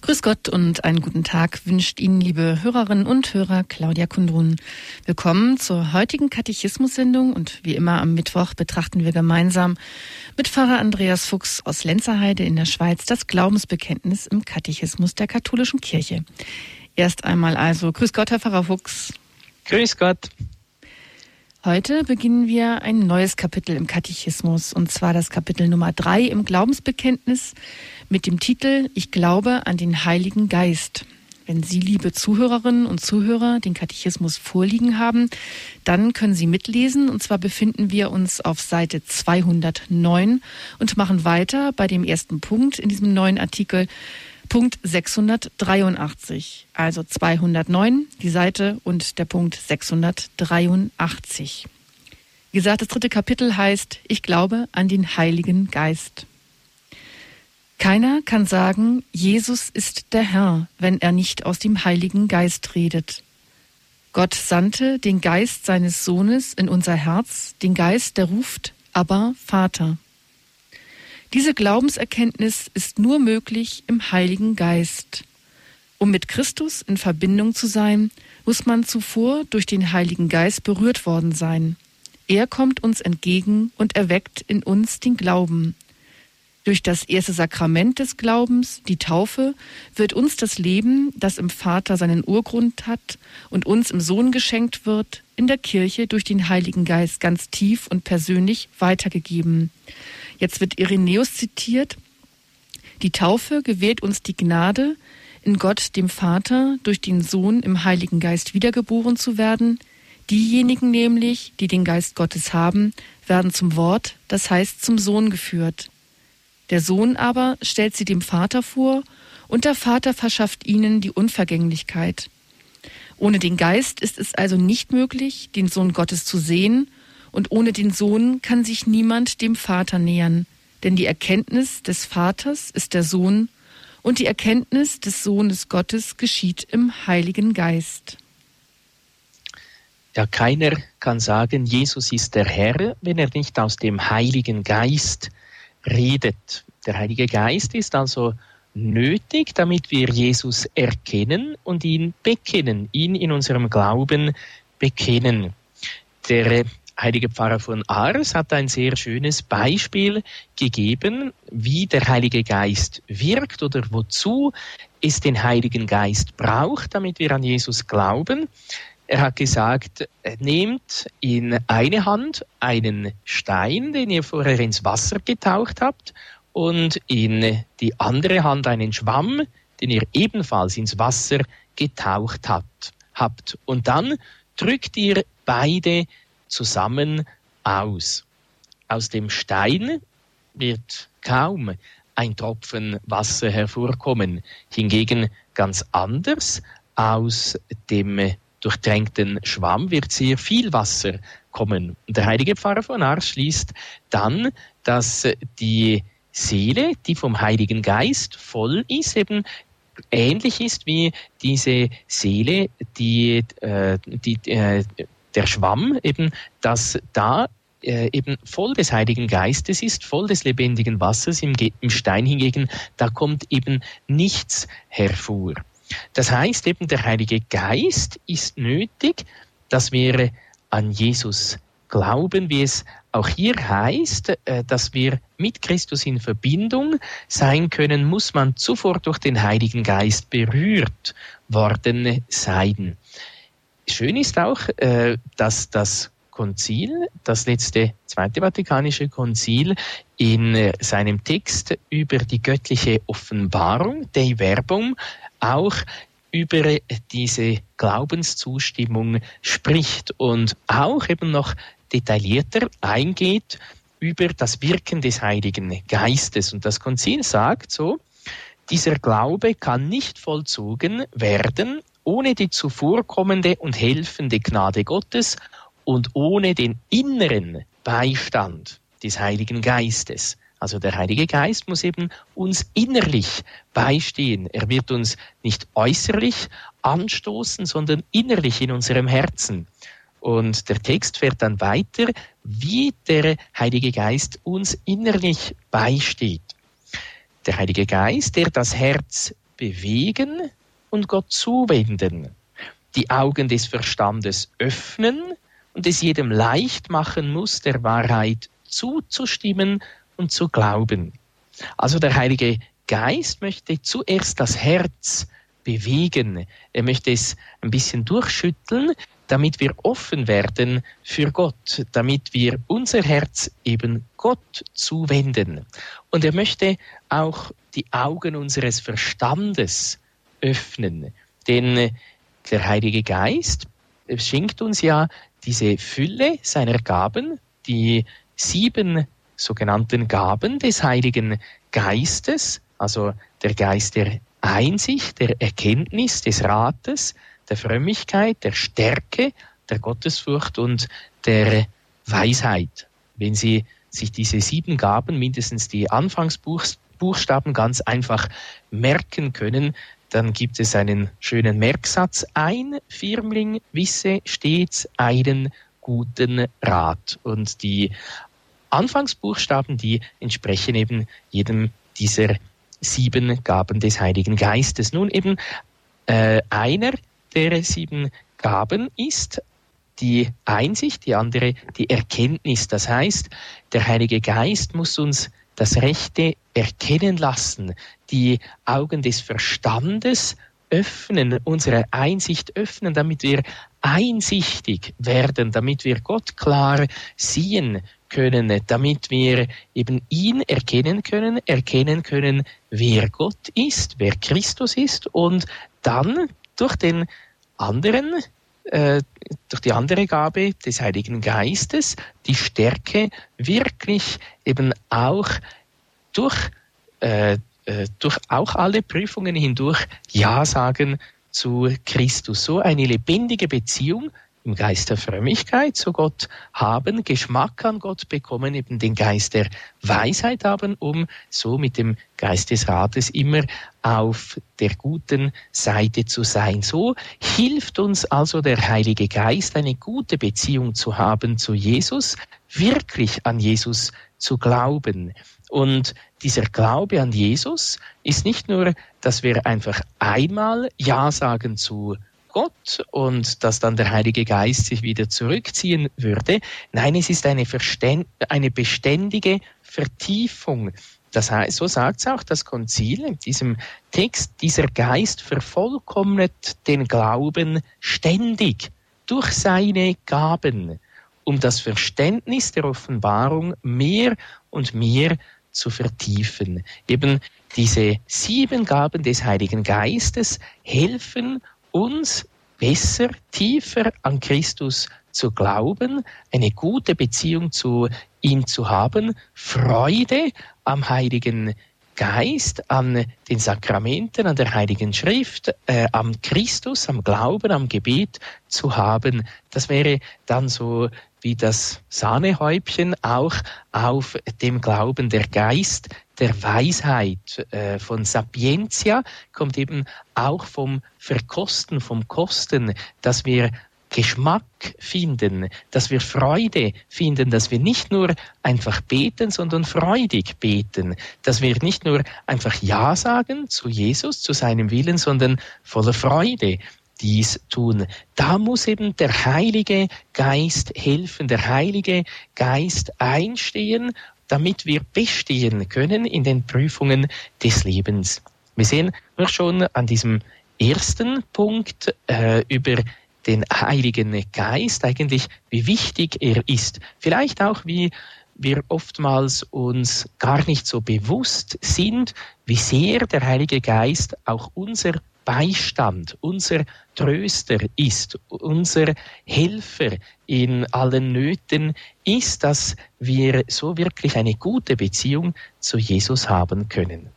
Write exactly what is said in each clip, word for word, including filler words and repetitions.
Grüß Gott und einen guten Tag wünscht Ihnen, liebe Hörerinnen und Hörer, Claudia Kundrun. Willkommen zur heutigen Katechismus-Sendung und wie immer am Mittwoch betrachten wir gemeinsam mit Pfarrer Andreas Fuchs aus Lenzerheide in der Schweiz das Glaubensbekenntnis im Katechismus der katholischen Kirche. Erst einmal also, grüß Gott, Herr Pfarrer Fuchs. Grüß Gott. Heute beginnen wir ein neues Kapitel im Katechismus, und zwar das Kapitel Nummer drei im Glaubensbekenntnis mit dem Titel Ich glaube an den Heiligen Geist. Wenn Sie, liebe Zuhörerinnen und Zuhörer, den Katechismus vorliegen haben, dann können Sie mitlesen, und zwar befinden wir uns auf Seite zweihundertneun und machen weiter bei dem ersten Punkt in diesem neuen Artikel, Punkt sechshundertdreiundachtzig, also zweihundertneun, die Seite und der Punkt sechshundertdreiundachtzig. Wie gesagt, das dritte Kapitel heißt, ich glaube an den Heiligen Geist. Keiner kann sagen, Jesus ist der Herr, wenn er nicht aus dem Heiligen Geist redet. Gott sandte den Geist seines Sohnes in unser Herz, den Geist, der ruft, Abba, Vater. Diese Glaubenserkenntnis ist nur möglich im Heiligen Geist. Um mit Christus in Verbindung zu sein, muss man zuvor durch den Heiligen Geist berührt worden sein. Er kommt uns entgegen und erweckt in uns den Glauben. Durch das erste Sakrament des Glaubens, die Taufe, wird uns das Leben, das im Vater seinen Urgrund hat und uns im Sohn geschenkt wird, in der Kirche durch den Heiligen Geist ganz tief und persönlich weitergegeben. Jetzt wird Irenäus zitiert: Die Taufe gewährt uns die Gnade, in Gott, dem Vater, durch den Sohn im Heiligen Geist wiedergeboren zu werden. Diejenigen nämlich, die den Geist Gottes haben, werden zum Wort, das heißt zum Sohn geführt. Der Sohn aber stellt sie dem Vater vor, und der Vater verschafft ihnen die Unvergänglichkeit. Ohne den Geist ist es also nicht möglich, den Sohn Gottes zu sehen, und ohne den Sohn kann sich niemand dem Vater nähern, denn die Erkenntnis des Vaters ist der Sohn, und die Erkenntnis des Sohnes Gottes geschieht im Heiligen Geist. Ja, keiner kann sagen, Jesus ist der Herr, wenn er nicht aus dem Heiligen Geist redet. Der Heilige Geist ist also nötig, damit wir Jesus erkennen und ihn bekennen, ihn in unserem Glauben bekennen. Der heilige Pfarrer von Ars hat ein sehr schönes Beispiel gegeben, wie der Heilige Geist wirkt oder wozu es den Heiligen Geist braucht, damit wir an Jesus glauben. Er hat gesagt, nehmt in eine Hand einen Stein, den ihr vorher ins Wasser getaucht habt, und in die andere Hand einen Schwamm, den ihr ebenfalls ins Wasser getaucht habt. habt. Und dann drückt ihr beide zusammen aus. Aus dem Stein wird kaum ein Tropfen Wasser hervorkommen. Hingegen ganz anders, aus dem durchtränkten Schwamm wird sehr viel Wasser kommen. Und der heilige Pfarrer von Ars schließt dann, dass die Seele, die vom Heiligen Geist voll ist, eben ähnlich ist wie diese Seele, die, äh, die äh, der Schwamm, eben, dass da äh, eben voll des Heiligen Geistes ist, voll des lebendigen Wassers. Im, im Stein hingegen, da kommt eben nichts hervor. Das heißt eben, der Heilige Geist ist nötig, dass wir an Jesus glauben, wie es auch hier heißt, dass wir mit Christus in Verbindung sein können, muss man zuvor durch den Heiligen Geist berührt worden sein. Schön ist auch, dass das Konzil, das letzte Zweite Vatikanische Konzil, in seinem Text über die göttliche Offenbarung, Dei Verbum, auch über diese Glaubenszustimmung spricht und auch eben noch detaillierter eingeht über das Wirken des Heiligen Geistes. Und das Konzil sagt so: Dieser Glaube kann nicht vollzogen werden ohne die zuvorkommende und helfende Gnade Gottes und ohne den inneren Beistand des Heiligen Geistes. Also der Heilige Geist muss eben uns innerlich beistehen. Er wird uns nicht äußerlich anstoßen, sondern innerlich in unserem Herzen. Und der Text fährt dann weiter, wie der Heilige Geist uns innerlich beisteht. Der Heilige Geist, der das Herz bewegen und Gott zuwenden, die Augen des Verstandes öffnen und es jedem leicht machen muss, der Wahrheit zuzustimmen und zu glauben. Also der Heilige Geist möchte zuerst das Herz bewegen. Er möchte es ein bisschen durchschütteln, damit wir offen werden für Gott, damit wir unser Herz eben Gott zuwenden. Und er möchte auch die Augen unseres Verstandes öffnen. Denn der Heilige Geist schenkt uns ja diese Fülle seiner Gaben, die sieben sogenannten Gaben des Heiligen Geistes, also der Geist der Einsicht, der Erkenntnis, des Rates, der Frömmigkeit, der Stärke, der Gottesfurcht und der Weisheit. Wenn Sie sich diese sieben Gaben, mindestens die Anfangsbuchstaben, ganz einfach merken können, dann gibt es einen schönen Merksatz. Ein Firmling wisse stets einen guten Rat. Und die Anfangsbuchstaben, die entsprechen eben jedem dieser sieben Gaben des Heiligen Geistes. Nun eben äh, einer der sieben Gaben ist die Einsicht, die andere die Erkenntnis. Das heißt, der Heilige Geist muss uns das Rechte erkennen lassen, die Augen des Verstandes öffnen, unsere Einsicht öffnen, damit wir einsichtig werden, damit wir Gott klar sehen können, damit wir eben ihn erkennen können, erkennen können, wer Gott ist, wer Christus ist und dann durch den anderen, äh, durch die andere Gabe des Heiligen Geistes die Stärke wirklich eben auch durch, äh, äh, durch auch alle Prüfungen hindurch Ja sagen zu Christus. So eine lebendige Beziehung im Geist der Frömmigkeit zu Gott haben, Geschmack an Gott bekommen, eben den Geist der Weisheit haben, um so mit dem Geist des Rates immer auf der guten Seite zu sein. So hilft uns also der Heilige Geist, eine gute Beziehung zu haben zu Jesus, wirklich an Jesus zu glauben. Und dieser Glaube an Jesus ist nicht nur, dass wir einfach einmal Ja sagen zu Gott und dass dann der Heilige Geist sich wieder zurückziehen würde. Nein, es ist eine, Verständ- eine beständige Vertiefung. Das heißt, so sagt es auch das Konzil in diesem Text, dieser Geist vervollkommnet den Glauben ständig durch seine Gaben, um das Verständnis der Offenbarung mehr und mehr zu vertiefen. Eben diese sieben Gaben des Heiligen Geistes helfen uns besser, tiefer an Christus zu glauben, eine gute Beziehung zu ihm zu haben, Freude am Heiligen Geist, an den Sakramenten, an der Heiligen Schrift, äh, am Christus, am Glauben, am Gebet zu haben. Das wäre dann so wie das Sahnehäubchen auch auf dem Glauben. Der Geist der Weisheit, äh, von Sapientia, kommt eben auch vom Verkosten, vom Kosten, dass wir Geschmack finden, dass wir Freude finden, dass wir nicht nur einfach beten, sondern freudig beten, dass wir nicht nur einfach Ja sagen zu Jesus, zu seinem Willen, sondern voller Freude dies tun. Da muss eben der Heilige Geist helfen, der Heilige Geist einstehen, damit wir bestehen können in den Prüfungen des Lebens. Wir sehen nur schon an diesem ersten Punkt äh, über den Heiligen Geist eigentlich, wie wichtig er ist. Vielleicht auch, wie wir oftmals uns gar nicht so bewusst sind, wie sehr der Heilige Geist auch unser Beistand, unser Tröster ist, unser Helfer in allen Nöten ist, dass wir so wirklich eine gute Beziehung zu Jesus haben können.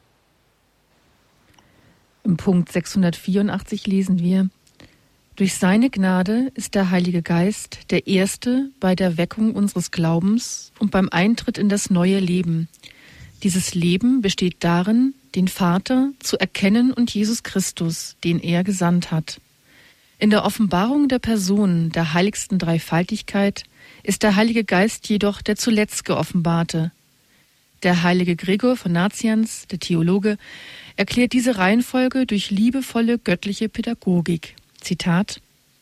Im Punkt sechshundertvierundachtzig lesen wir: Durch seine Gnade ist der Heilige Geist der Erste bei der Weckung unseres Glaubens und beim Eintritt in das neue Leben. Dieses Leben besteht darin, den Vater zu erkennen und Jesus Christus, den er gesandt hat. In der Offenbarung der Personen der heiligsten Dreifaltigkeit ist der Heilige Geist jedoch der zuletzt geoffenbarte. Der heilige Gregor von Nazianz, der Theologe, erklärt diese Reihenfolge durch liebevolle göttliche Pädagogik. Zitat: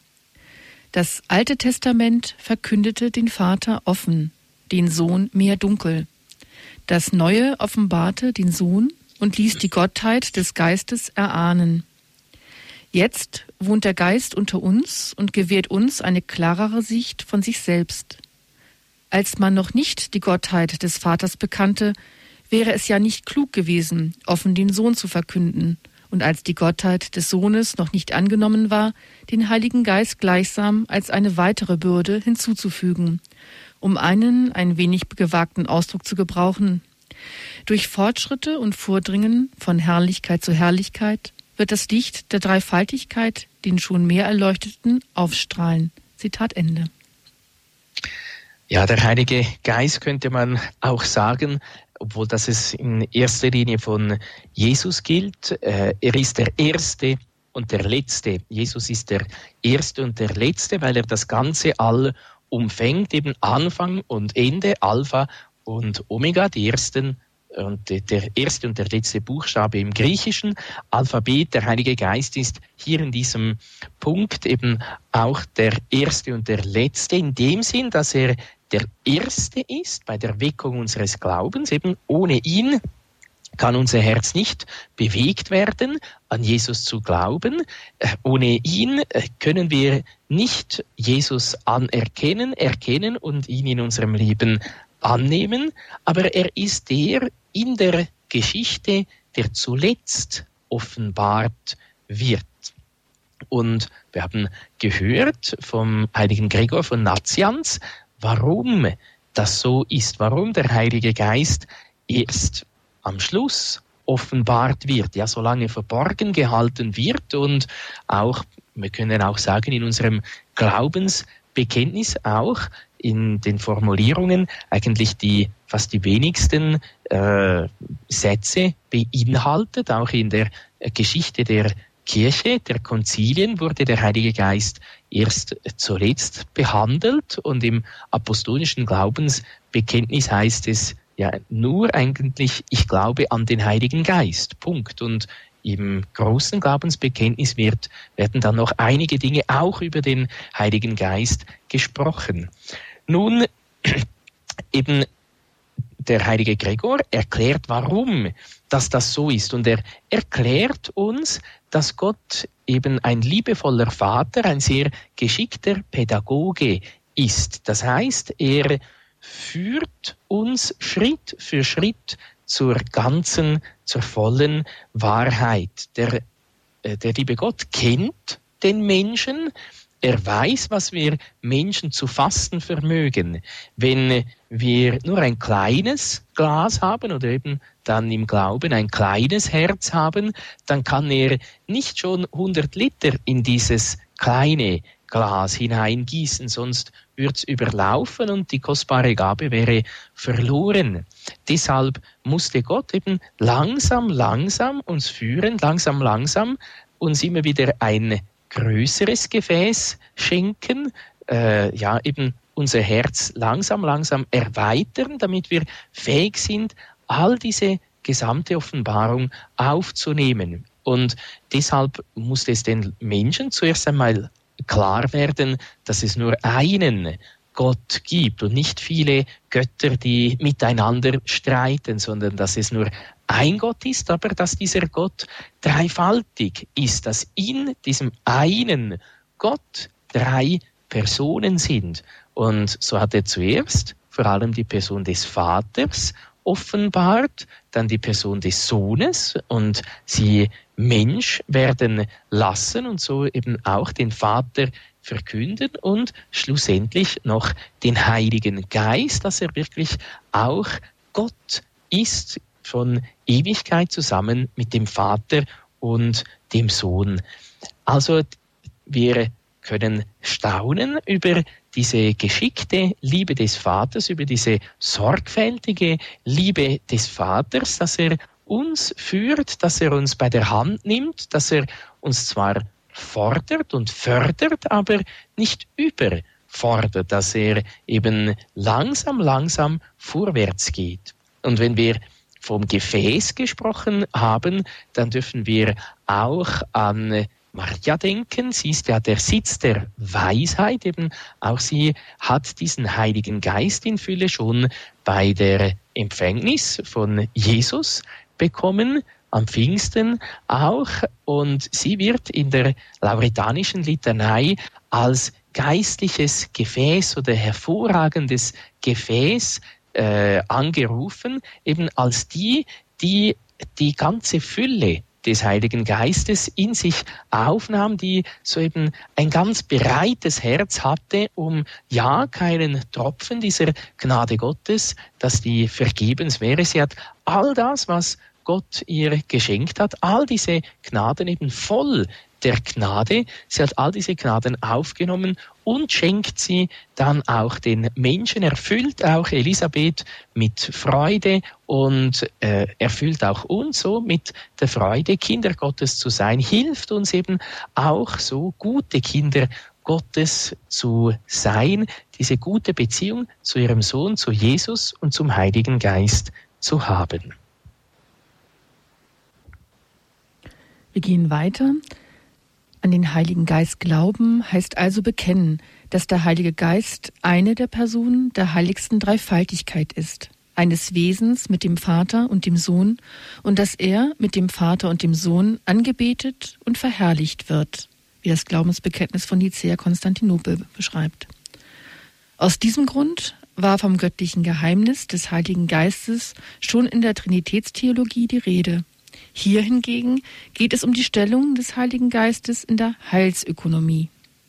Das Alte Testament verkündete den Vater offen, den Sohn mehr dunkel. Das Neue offenbarte den Sohn und ließ die Gottheit des Geistes erahnen. Jetzt wohnt der Geist unter uns und gewährt uns eine klarere Sicht von sich selbst. Als man noch nicht die Gottheit des Vaters bekannte, wäre es ja nicht klug gewesen, offen den Sohn zu verkünden, und als die Gottheit des Sohnes noch nicht angenommen war, den Heiligen Geist gleichsam als eine weitere Bürde hinzuzufügen, um einen ein wenig gewagten Ausdruck zu gebrauchen. Durch Fortschritte und Vordringen von Herrlichkeit zu Herrlichkeit wird das Licht der Dreifaltigkeit den schon mehr Erleuchteten aufstrahlen. Zitat Ende. Ja, der Heilige Geist könnte man auch sagen, obwohl das es in erster Linie von Jesus gilt. Äh, er ist der Erste und der Letzte. Jesus ist der Erste und der Letzte, weil er das ganze All umfängt, eben Anfang und Ende, Alpha und Omega, die ersten und der erste und der letzte Buchstabe im griechischen Alphabet. Der Heilige Geist ist hier in diesem Punkt eben auch der Erste und der Letzte, in dem Sinn, dass er der Erste ist bei der Weckung unseres Glaubens. Eben ohne ihn kann unser Herz nicht bewegt werden, an Jesus zu glauben. Äh, ohne ihn äh, können wir nicht Jesus anerkennen, erkennen und ihn in unserem Leben annehmen. Aber er ist der in der Geschichte, der zuletzt offenbart wird. Und wir haben gehört vom heiligen Gregor von Nazianz, warum das so ist, warum der Heilige Geist erst am Schluss offenbart wird, ja, so lange verborgen gehalten wird und auch, wir können auch sagen, in unserem Glaubensbekenntnis auch in den Formulierungen eigentlich die fast die wenigsten äh, Sätze beinhaltet. Auch in der äh, Geschichte der Kirche, der Konzilien, wurde der Heilige Geist erst zuletzt behandelt und im apostolischen Glaubensbekenntnis heißt es ja nur eigentlich, ich glaube an den Heiligen Geist. Punkt. Und im großen Glaubensbekenntnis wird, werden dann noch einige Dinge auch über den Heiligen Geist gesprochen. Nun, eben der heilige Gregor erklärt, warum dass das so ist. Und er erklärt uns, dass Gott eben ein liebevoller Vater, ein sehr geschickter Pädagoge ist. Das heißt, er führt uns Schritt für Schritt zur ganzen, zur vollen Wahrheit. Der, der liebe Gott kennt den Menschen. Er weiß, was wir Menschen zu fassen vermögen. Wenn wir nur ein kleines Glas haben oder eben dann im Glauben ein kleines Herz haben, dann kann er nicht schon hundert Liter in dieses kleine Glas hineingießen, sonst wird's überlaufen und die kostbare Gabe wäre verloren. Deshalb musste Gott eben langsam, langsam uns führen, langsam, langsam uns immer wieder ein größeres Gefäß schenken, äh, ja eben unser Herz langsam, langsam erweitern, damit wir fähig sind, all diese gesamte Offenbarung aufzunehmen. Und deshalb musste es den Menschen zuerst einmal klar werden, dass es nur einen Gott gibt und nicht viele Götter, die miteinander streiten, sondern dass es nur ein Gott ist, aber dass dieser Gott dreifaltig ist, dass in diesem einen Gott drei Personen sind. Und so hat er zuerst vor allem die Person des Vaters offenbart, dann die Person des Sohnes und sie Mensch werden lassen und so eben auch den Vater verkünden und schlussendlich noch den Heiligen Geist, dass er wirklich auch Gott ist, von Ewigkeit zusammen mit dem Vater und dem Sohn. Also wir können staunen über diese geschickte Liebe des Vaters, über diese sorgfältige Liebe des Vaters, dass er uns führt, dass er uns bei der Hand nimmt, dass er uns zwar fordert und fördert, aber nicht überfordert, dass er eben langsam, langsam vorwärts geht. Und wenn wir vom Gefäß gesprochen haben, dann dürfen wir auch an Maria denken. Sie ist ja der Sitz der Weisheit. Eben auch sie hat diesen Heiligen Geist in Fülle schon bei der Empfängnis von Jesus bekommen, am Pfingsten auch. Und sie wird in der lauretanischen Litanei als geistliches Gefäß oder hervorragendes Gefäß äh, angerufen, eben als die, die die ganze Fülle des Heiligen Geistes in sich aufnahm, die so eben ein ganz bereites Herz hatte, um ja keinen Tropfen dieser Gnade Gottes, dass die vergebens wäre. Sie hat all das, was Gott ihr geschenkt hat, all diese Gnaden eben voll der Gnade. Sie hat all diese Gnaden aufgenommen und schenkt sie dann auch den Menschen, erfüllt auch Elisabeth mit Freude und äh, erfüllt auch uns so mit der Freude, Kinder Gottes zu sein, hilft uns eben auch so gute Kinder Gottes zu sein, diese gute Beziehung zu ihrem Sohn, zu Jesus und zum Heiligen Geist zu haben. Wir gehen weiter. An den Heiligen Geist glauben heißt also bekennen, dass der Heilige Geist eine der Personen der heiligsten Dreifaltigkeit ist, eines Wesens mit dem Vater und dem Sohn, und dass er mit dem Vater und dem Sohn angebetet und verherrlicht wird, wie das Glaubensbekenntnis von Nicäa-Konstantinopel beschreibt. Aus diesem Grund war vom göttlichen Geheimnis des Heiligen Geistes schon in der Trinitätstheologie die Rede. Hier hingegen geht es um die Stellung des Heiligen Geistes in der Heilsökonomie.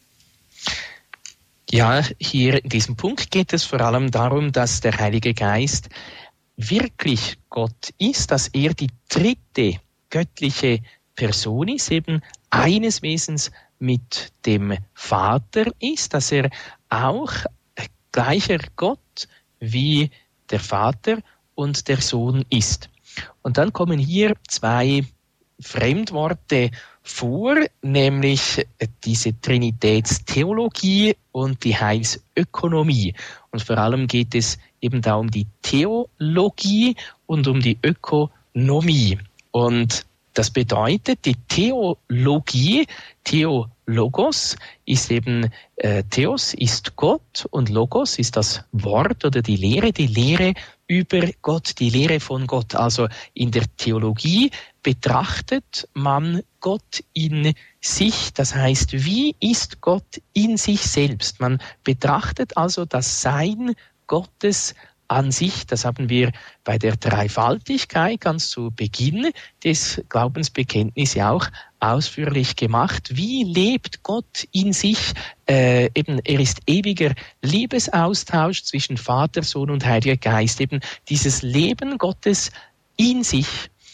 Ja, hier in diesem Punkt geht es vor allem darum, dass der Heilige Geist wirklich Gott ist, dass er die dritte göttliche Person ist, eben eines Wesens mit dem Vater ist, dass er auch gleicher Gott wie der Vater und der Sohn ist. Und dann kommen hier zwei Fremdworte vor, nämlich diese Trinitätstheologie und die Heilsökonomie. Und vor allem geht es eben da um die Theologie und um die Ökonomie. Und das bedeutet, die Theologie, Theologos ist eben, äh, Theos ist Gott und Logos ist das Wort oder die Lehre, die Lehre über Gott, die Lehre von Gott. Also in der Theologie betrachtet man Gott in sich, das heißt, wie ist Gott in sich selbst? Man betrachtet also das Sein Gottes an sich. Das haben wir bei der Dreifaltigkeit ganz zu Beginn des Glaubensbekenntnisses ja auch ausführlich gemacht. Wie lebt Gott in sich? Äh, eben, er ist ewiger Liebesaustausch zwischen Vater, Sohn und Heiliger Geist. Eben dieses Leben Gottes in sich.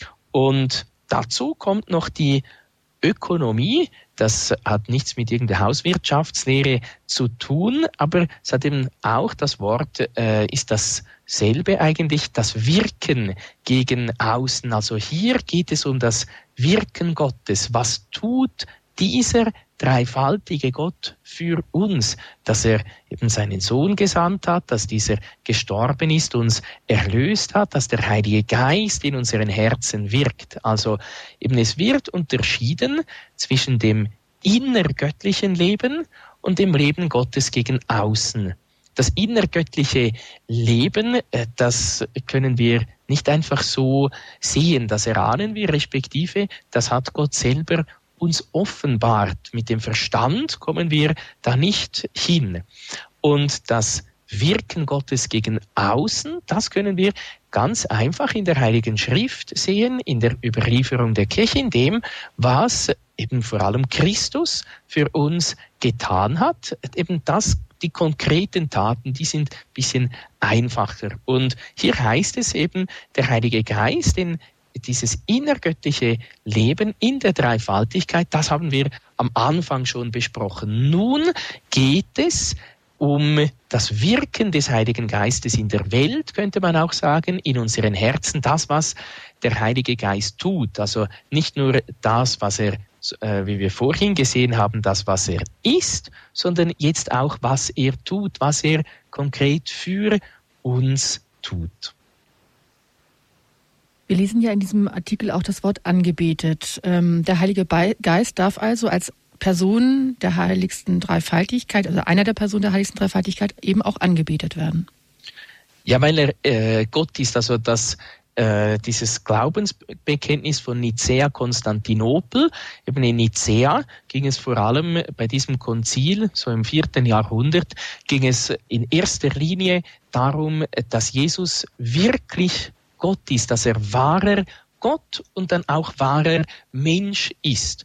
Und dazu kommt noch die Ökonomie. Das hat nichts mit irgendeiner Hauswirtschaftslehre zu tun, aber es hat eben auch das Wort, äh, ist dasselbe eigentlich, das Wirken gegen außen. Also hier geht es um das Wirken Gottes. Was tut dieser dreifaltige Gott für uns, dass er eben seinen Sohn gesandt hat, dass dieser gestorben ist, uns erlöst hat, dass der Heilige Geist in unseren Herzen wirkt. Also eben es wird unterschieden zwischen dem innergöttlichen Leben und dem Leben Gottes gegen außen. Das innergöttliche Leben, das können wir nicht einfach so sehen, das erahnen wir, respektive das hat Gott selber uns offenbart. Mit dem Verstand kommen wir da nicht hin. Und das Wirken Gottes gegen außen, das können wir ganz einfach in der Heiligen Schrift sehen, in der Überlieferung der Kirche, in dem, was eben vor allem Christus für uns getan hat. Eben das, die konkreten Taten, die sind ein bisschen einfacher. Und hier heißt es eben, der Heilige Geist, den dieses innergöttliche Leben in der Dreifaltigkeit, das haben wir am Anfang schon besprochen. Nun geht es um das Wirken des Heiligen Geistes in der Welt, könnte man auch sagen, in unseren Herzen, das, was der Heilige Geist tut. Also nicht nur das, was er, äh, wie wir vorhin gesehen haben, das, was er ist, sondern jetzt auch, was er tut, was er konkret für uns tut. Wir lesen ja in diesem Artikel auch das Wort angebetet. Ähm, der Heilige Geist darf also als Person der heiligsten Dreifaltigkeit, also einer der Personen der heiligsten Dreifaltigkeit, eben auch angebetet werden. Ja, weil er äh, Gott ist, also das äh, dieses Glaubensbekenntnis von Nicäa Konstantinopel, eben in Nicäa ging es vor allem bei diesem Konzil, so im vierten Jahrhundert, ging es in erster Linie darum, dass Jesus wirklich Gott ist, dass er wahrer Gott und dann auch wahrer Mensch ist.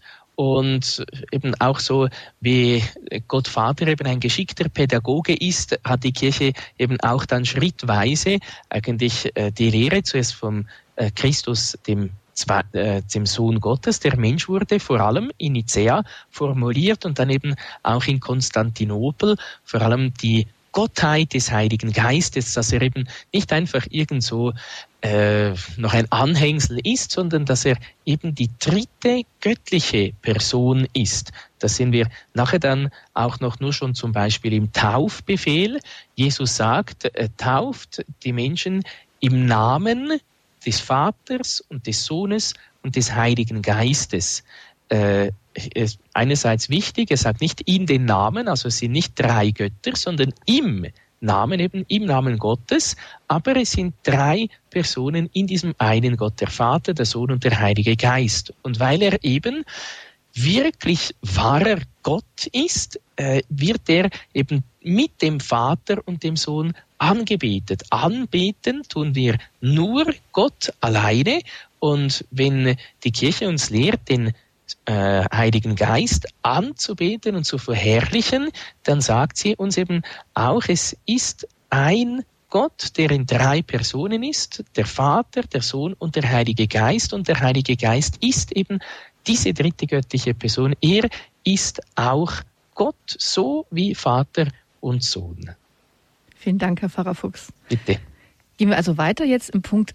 Und eben auch so, wie Gott Vater eben ein geschickter Pädagoge ist, hat die Kirche eben auch dann schrittweise eigentlich äh, die Lehre zuerst vom äh, Christus, dem, Zwei, äh, dem Sohn Gottes, der Mensch wurde, vor allem in Nicäa formuliert und dann eben auch in Konstantinopel, vor allem die Gottheit des Heiligen Geistes, dass er eben nicht einfach irgend so äh, noch ein Anhängsel ist, sondern dass er eben die dritte göttliche Person ist. Das sehen wir nachher dann auch noch nur schon zum Beispiel im Taufbefehl. Jesus sagt, äh, tauft die Menschen im Namen des Vaters und des Sohnes und des Heiligen Geistes. Äh, ist einerseits wichtig, er sagt nicht in den Namen, also es sind nicht drei Götter, sondern im Namen, eben im Namen Gottes, aber es sind drei Personen in diesem einen Gott, der Vater, der Sohn und der Heilige Geist. Und weil er eben wirklich wahrer Gott ist, äh, wird er eben mit dem Vater und dem Sohn angebetet. Anbeten tun wir nur Gott alleine, und wenn die Kirche uns lehrt, den Äh, Heiligen Geist anzubeten und zu verherrlichen, dann sagt sie uns eben auch, es ist ein Gott, der in drei Personen ist, der Vater, der Sohn und der Heilige Geist, und der Heilige Geist ist eben diese dritte göttliche Person. Er ist auch Gott, so wie Vater und Sohn. Vielen Dank, Herr Pfarrer Fuchs. Bitte. Gehen wir also weiter jetzt im Punkt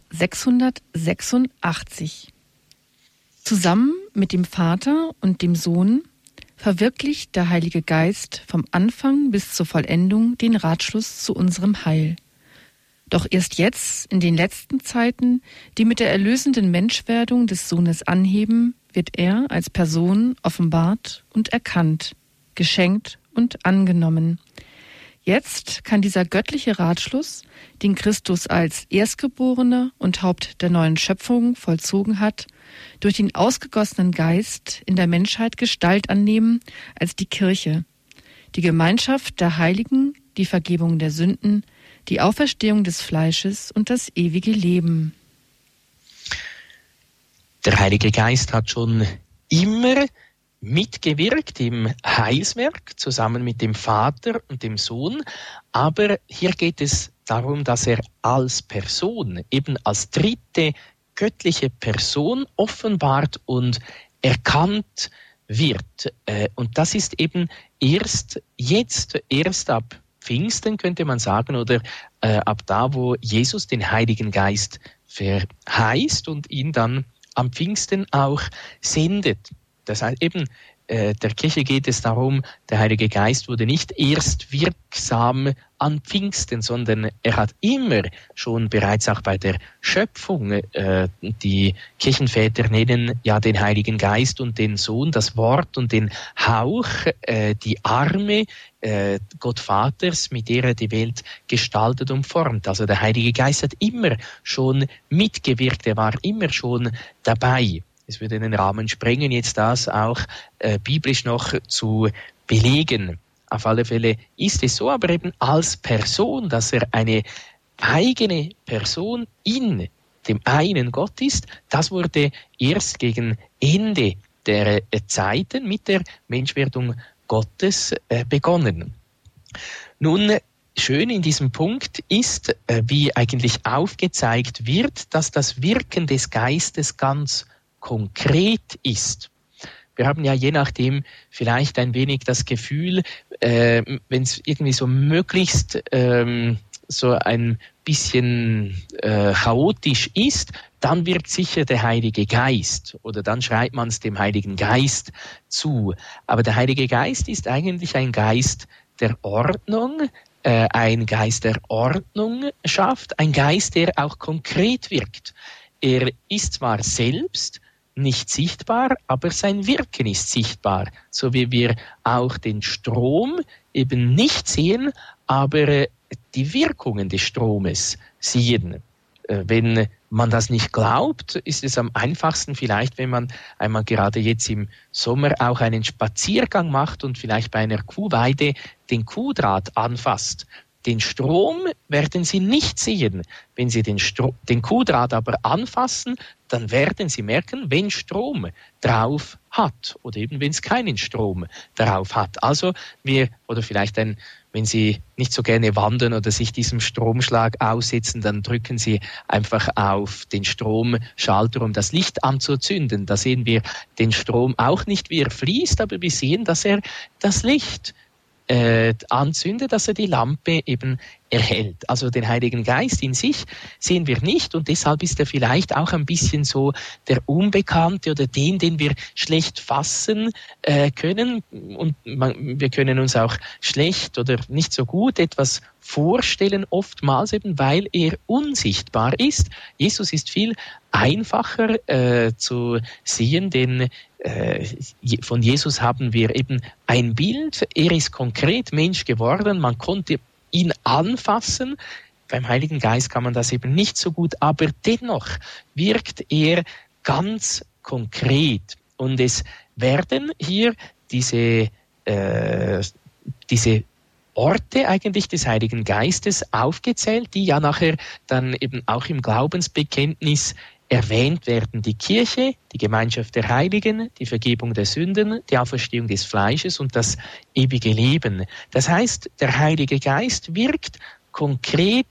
sechshundertsechsundachtzig. Zusammen mit dem Vater und dem Sohn verwirklicht der Heilige Geist vom Anfang bis zur Vollendung den Ratschluss zu unserem Heil. Doch erst jetzt, in den letzten Zeiten, die mit der erlösenden Menschwerdung des Sohnes anheben, wird er als Person offenbart und erkannt, geschenkt und angenommen. Jetzt kann dieser göttliche Ratschluss, den Christus als Erstgeborener und Haupt der neuen Schöpfung vollzogen hat, durch den ausgegossenen Geist in der Menschheit Gestalt annehmen als die Kirche, die Gemeinschaft der Heiligen, die Vergebung der Sünden, die Auferstehung des Fleisches und das ewige Leben. Der Heilige Geist hat schon immer mitgewirkt im Heilswerk zusammen mit dem Vater und dem Sohn, aber hier geht es darum, dass er als Person, eben als dritte göttliche Person offenbart und erkannt wird. Und das ist eben erst jetzt, erst ab Pfingsten, könnte man sagen, oder äh, ab da, wo Jesus den Heiligen Geist verheißt und ihn dann am Pfingsten auch sendet. Das heißt eben, äh, der Kirche geht es darum, der Heilige Geist wurde nicht erst wirksam an Pfingsten, sondern er hat immer schon bereits auch bei der Schöpfung, äh, die Kirchenväter nennen ja den Heiligen Geist und den Sohn, das Wort und den Hauch, äh, die Arme äh, Gott Vaters, mit der er die Welt gestaltet und formt. Also der Heilige Geist hat immer schon mitgewirkt, er war immer schon dabei. Es würde den Rahmen sprengen, jetzt das auch äh, biblisch noch zu belegen. Auf alle Fälle ist es so, aber eben als Person, dass er eine eigene Person in dem einen Gott ist, das wurde erst gegen Ende der äh, Zeiten mit der Menschwerdung Gottes äh, begonnen. Nun, schön in diesem Punkt ist, äh, wie eigentlich aufgezeigt wird, dass das Wirken des Geistes ganz konkret ist. Wir haben ja je nachdem vielleicht ein wenig das Gefühl, äh, wenn es irgendwie so möglichst ähm, so ein bisschen äh, chaotisch ist, dann wirkt sicher der Heilige Geist oder dann schreibt man es dem Heiligen Geist zu. Aber der Heilige Geist ist eigentlich ein Geist der Ordnung, äh, ein Geist der Ordnung schafft, ein Geist, der auch konkret wirkt. er ist zwar selbst nicht sichtbar, aber sein Wirken ist sichtbar, so wie wir auch den Strom eben nicht sehen, aber die Wirkungen des Stromes sehen. Wenn man das nicht glaubt, ist es am einfachsten vielleicht, wenn man einmal gerade jetzt im Sommer auch einen Spaziergang macht und vielleicht bei einer Kuhweide den Kuhdraht anfasst. Den Strom werden Sie nicht sehen. Wenn Sie den, Stro- den Kuhdraht aber anfassen, dann werden Sie merken, wenn Strom drauf hat oder eben wenn es keinen Strom drauf hat. Also wir, oder vielleicht ein, wenn Sie nicht so gerne wandern oder sich diesem Stromschlag aussetzen, dann drücken Sie einfach auf den Stromschalter, um das Licht anzuzünden. Da sehen wir den Strom auch nicht, wie er fließt, aber wir sehen, dass er das Licht Äh, anzündet, dass er die Lampe eben erhält. Also den Heiligen Geist in sich sehen wir nicht und deshalb ist er vielleicht auch ein bisschen so der Unbekannte oder den, den wir schlecht fassen äh, können und man, wir können uns auch schlecht oder nicht so gut etwas vorstellen, oftmals eben, weil er unsichtbar ist. Jesus ist viel einfacher äh, zu sehen, denn äh, von Jesus haben wir eben ein Bild. Er ist konkret Mensch geworden, man konnte ihn anfassen. Beim Heiligen Geist kann man das eben nicht so gut, aber dennoch wirkt er ganz konkret. Und es werden hier diese, äh, diese Orte eigentlich des Heiligen Geistes aufgezählt, die ja nachher dann eben auch im Glaubensbekenntnis erwähnt werden. Die Kirche, die Gemeinschaft der Heiligen, die Vergebung der Sünden, die Auferstehung des Fleisches und das ewige Leben. Das heißt, der Heilige Geist wirkt konkret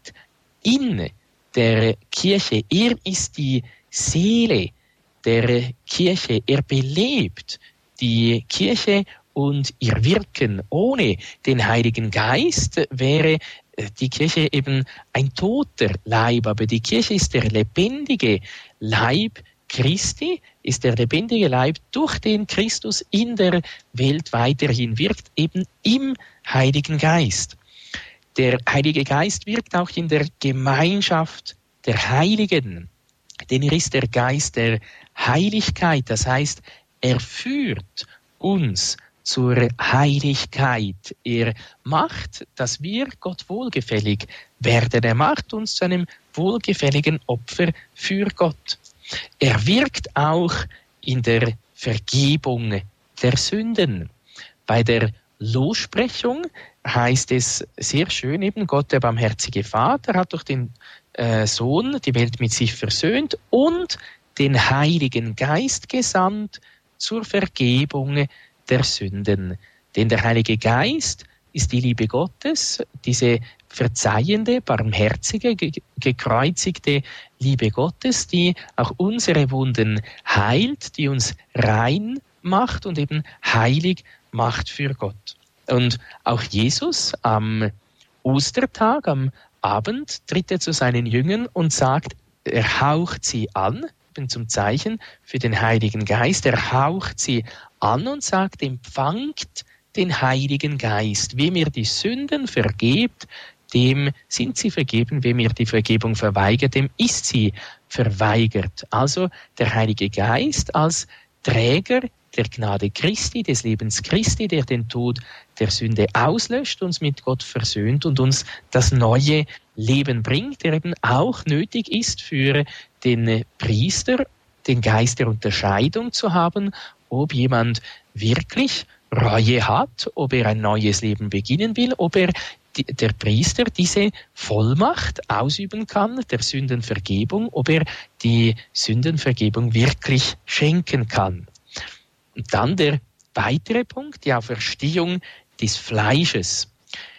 in der Kirche. Er ist die Seele der Kirche. Er belebt die Kirche und ihr Wirken. Ohne den Heiligen Geist wäre die Kirche eben ein toter Leib, aber die Kirche ist der lebendige Leib Christi, ist der lebendige Leib, durch den Christus in der Welt weiterhin wirkt, eben im Heiligen Geist. Der Heilige Geist wirkt auch in der Gemeinschaft der Heiligen, denn er ist der Geist der Heiligkeit, das heißt, er führt uns zur Heiligkeit. Er macht, dass wir Gott wohlgefällig werden. Er macht uns zu einem wohlgefälligen Opfer für Gott. Er wirkt auch in der Vergebung der Sünden. Bei der Lossprechung heißt es sehr schön eben, Gott, der barmherzige Vater, hat durch den äh, Sohn die Welt mit sich versöhnt und den Heiligen Geist gesandt zur Vergebung der Sünden. Denn der Heilige Geist ist die Liebe Gottes, diese verzeihende, barmherzige, ge- gekreuzigte Liebe Gottes, die auch unsere Wunden heilt, die uns rein macht und eben heilig macht für Gott. Und auch Jesus am Ostertag, am Abend, tritt er zu seinen Jüngern und sagt, er haucht sie an, zum Zeichen für den Heiligen Geist. Er haucht sie an und sagt, empfangt den Heiligen Geist. Wem ihr die Sünden vergebt, dem sind sie vergeben. Wem ihr die Vergebung verweigert, dem ist sie verweigert. Also der Heilige Geist als Träger der Gnade Christi, des Lebens Christi, der den Tod der Sünde auslöscht, uns mit Gott versöhnt und uns das neue Leben bringt, der eben auch nötig ist für den Priester, den Geist der Unterscheidung zu haben, ob jemand wirklich Reue hat, ob er ein neues Leben beginnen will, ob er die, der Priester diese Vollmacht ausüben kann, der Sündenvergebung, ob er die Sündenvergebung wirklich schenken kann. Und dann der weitere Punkt, die Auferstehung des Fleisches.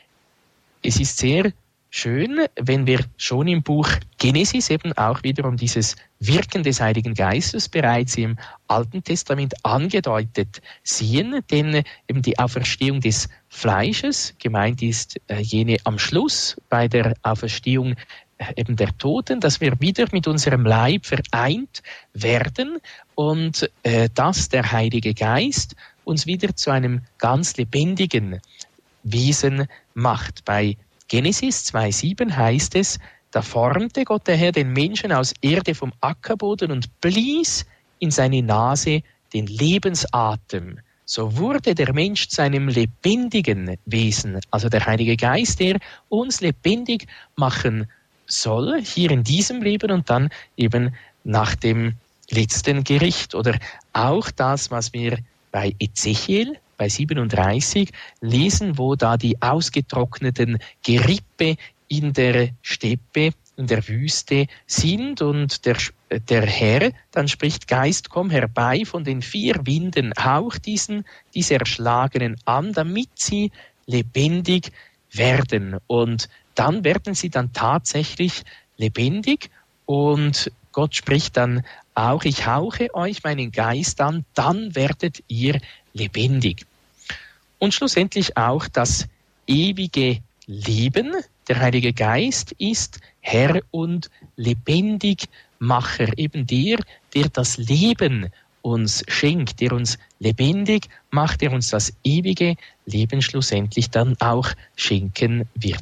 Es ist sehr schön, wenn wir schon im Buch Genesis eben auch wiederum dieses Wirken des Heiligen Geistes bereits im Alten Testament angedeutet sehen, denn eben die Auferstehung des Fleisches, gemeint ist äh, jene am Schluss bei der Auferstehung äh, eben der Toten, dass wir wieder mit unserem Leib vereint werden und äh, dass der Heilige Geist uns wieder zu einem ganz lebendigen Wesen macht. Bei Genesis zwei Komma sieben heißt es, da formte Gott der Herr den Menschen aus Erde vom Ackerboden und blies in seine Nase den Lebensatem. So wurde der Mensch zu einem lebendigen Wesen, also der Heilige Geist, der uns lebendig machen soll, hier in diesem Leben und dann eben nach dem letzten Gericht. Oder auch das, was wir bei Ezechiel, bei siebenunddreißig, lesen, wo da die ausgetrockneten Gerippe in der Steppe, in der Wüste sind und der, der Herr dann spricht: Geist, komm herbei von den vier Winden, hauch diesen, diese Erschlagenen an, damit sie lebendig werden. Und dann werden sie dann tatsächlich lebendig und Gott spricht dann auch: Ich hauche euch meinen Geist an, dann werdet ihr lebendig. Und schlussendlich auch das ewige Leben. Der Heilige Geist ist Herr und Lebendigmacher, eben der, der das Leben uns schenkt, der uns lebendig macht, der uns das ewige Leben schlussendlich dann auch schenken wird.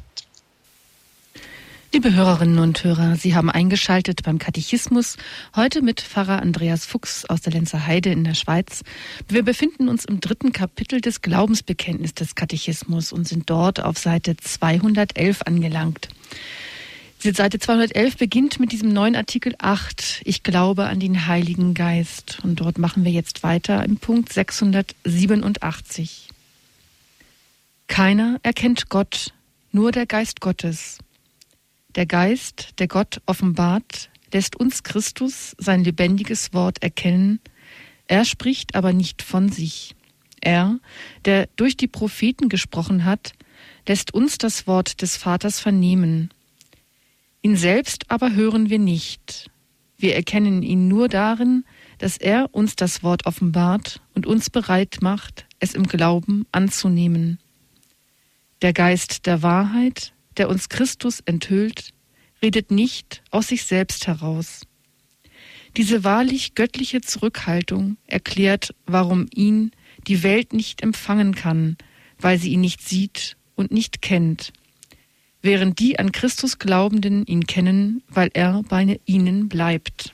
Liebe Hörerinnen und Hörer, Sie haben eingeschaltet beim Katechismus, heute mit Pfarrer Andreas Fuchs aus der Lenzer Heide in der Schweiz. Wir befinden uns im dritten Kapitel des Glaubensbekenntnisses des Katechismus und sind dort auf Seite zweihundertelf angelangt. Diese Seite zweihundertelf beginnt mit diesem neuen Artikel acht, Ich glaube an den Heiligen Geist. Und dort machen wir jetzt weiter im Punkt sechshundertsiebenundachtzig. Keiner erkennt Gott, nur der Geist Gottes. Der Geist, der Gott offenbart, lässt uns Christus sein lebendiges Wort erkennen. Er spricht aber nicht von sich. Er, der durch die Propheten gesprochen hat, lässt uns das Wort des Vaters vernehmen. Ihn selbst aber hören wir nicht. Wir erkennen ihn nur darin, dass er uns das Wort offenbart und uns bereit macht, es im Glauben anzunehmen. Der Geist der Wahrheit, der uns Christus enthüllt, redet nicht aus sich selbst heraus. Diese wahrlich göttliche Zurückhaltung erklärt, warum ihn die Welt nicht empfangen kann, weil sie ihn nicht sieht und nicht kennt, während die an Christus Glaubenden ihn kennen, weil er bei ihnen bleibt.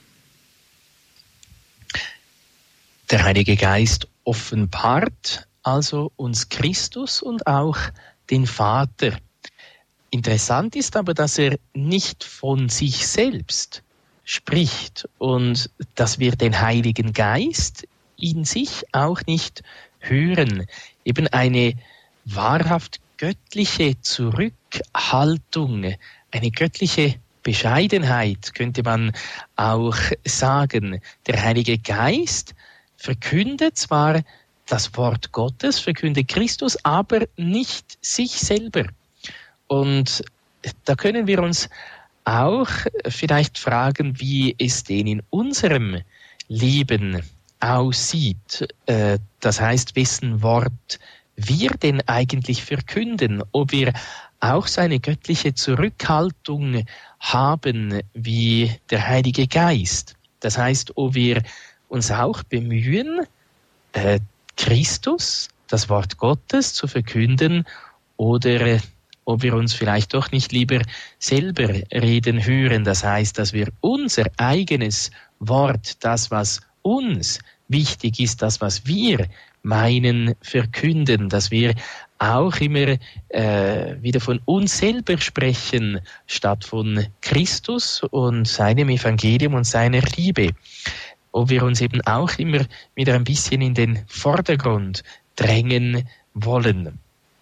Der Heilige Geist offenbart also uns Christus und auch den Vater. Interessant ist aber, dass er nicht von sich selbst spricht und dass wir den Heiligen Geist in sich auch nicht hören. Eben eine wahrhaft göttliche Zurückhaltung, eine göttliche Bescheidenheit, könnte man auch sagen. Der Heilige Geist verkündet zwar das Wort Gottes, verkündet Christus, aber nicht sich selber. Und da können wir uns auch vielleicht fragen, wie es denn in unserem Leben aussieht. Das heißt, wessen Wort wir denn eigentlich verkünden, ob wir auch so eine göttliche Zurückhaltung haben wie der Heilige Geist. Das heißt, ob wir uns auch bemühen, Christus, das Wort Gottes, zu verkünden, oder ob wir uns vielleicht doch nicht lieber selber reden hören. Das heißt, dass wir unser eigenes Wort, das, was uns wichtig ist, das, was wir meinen, verkünden, dass wir auch immer äh, wieder von uns selber sprechen, statt von Christus und seinem Evangelium und seiner Liebe. Ob wir uns eben auch immer wieder ein bisschen in den Vordergrund drängen wollen.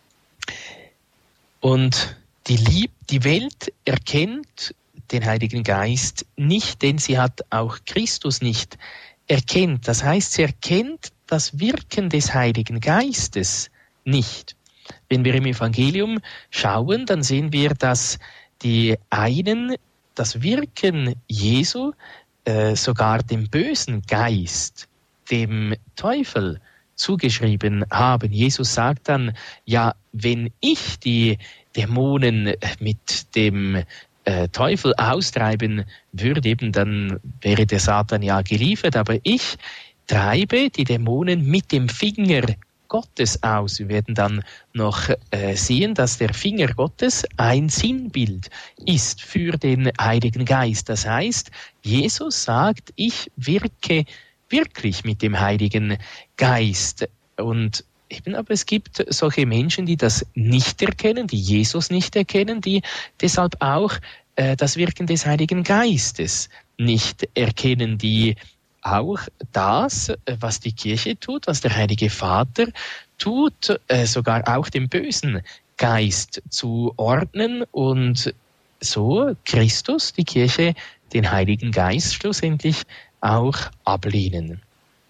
Und die, Lieb, die Welt erkennt den Heiligen Geist nicht, denn sie hat auch Christus nicht erkennt. Das heißt, sie erkennt das Wirken des Heiligen Geistes nicht. Wenn wir im Evangelium schauen, dann sehen wir, dass die einen das Wirken Jesu äh, sogar dem bösen Geist, dem Teufel, zugeschrieben haben. Jesus sagt dann, ja, wenn ich die Dämonen mit dem äh, Teufel austreiben würde, eben, dann wäre der Satan ja geliefert, aber ich treibe die Dämonen mit dem Finger Gottes aus. Wir werden dann noch äh, sehen, dass der Finger Gottes ein Sinnbild ist für den Heiligen Geist. Das heißt, Jesus sagt, ich wirke wirklich mit dem Heiligen Geist. Und eben, aber es gibt solche Menschen, die das nicht erkennen, die Jesus nicht erkennen, die deshalb auch äh, das Wirken des Heiligen Geistes nicht erkennen, die auch das, was die Kirche tut, was der Heilige Vater tut, äh, sogar auch dem bösen Geist zu ordnen und so Christus, die Kirche, den Heiligen Geist schlussendlich auch ablehnen.